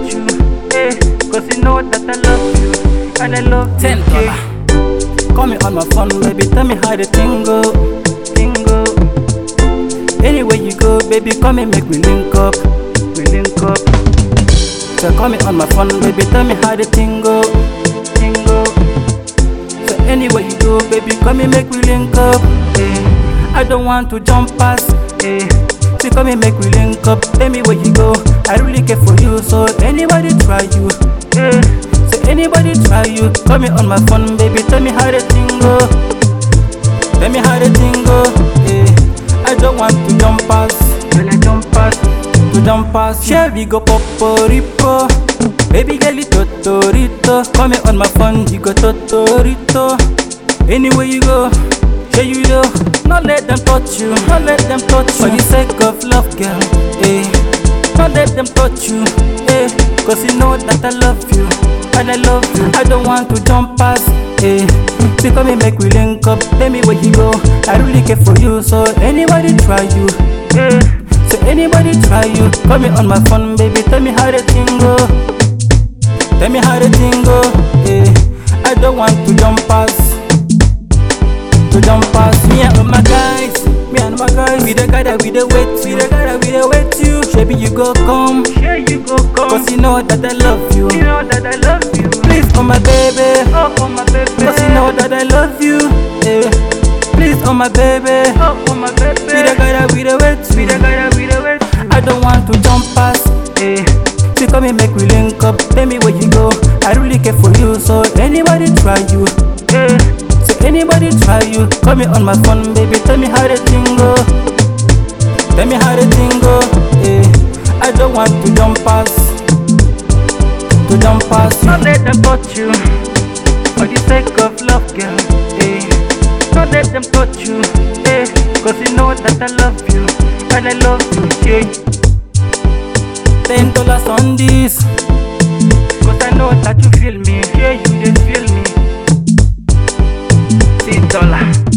touch you, cause you know that I love you, and I love you. $10. Call me on my phone, baby, tell me how the thing go. Anywhere you go, baby, call me, make we link up. So call me on my phone, baby, tell me how the thing go. So anywhere you go, baby, call me, make we link up. I don't want to jump past. So call me, make we link up. Tell me where you go, I really care for you. So anybody try you, so anybody try you. Call me on my phone, baby, tell me how the thing go. Tell me how the thing go. I don't want to jump past. To jump past. Shall we go poporito? Baby girl, it totorito. Call me on my phone, you go totorito. Anywhere you go, shall you do? Not let them touch you, For the sake of love, girl, Not let them touch you, cause you know that I love you, and I love you. I don't want to jump past, So come and make we link up. Tell me where you go, I really care for you. So anybody try you, So anybody try you. Call me on my phone, baby, tell me how the thing go. Tell me how the thing go, I don't want to jump past. Me and my guys, we the guy that we the wait you. Baby, you go come, cause you know that I love you. Please, oh my baby, cause you know that I love you. Please, oh my baby, we the guy that we the wait. I don't want to jump past, So come and make we link up. Tell me where you go, I really care for you. So anybody try you, So anybody try you. Call me on my phone, baby, tell me how the thing go. Tell me how the thing go, I don't want to jump past. Not let them touch you, for the sake of love, girl, Not let them touch you, cause you know that I love you, and I love you, $10 on this, cause I know that you feel me, you just feel me. $10.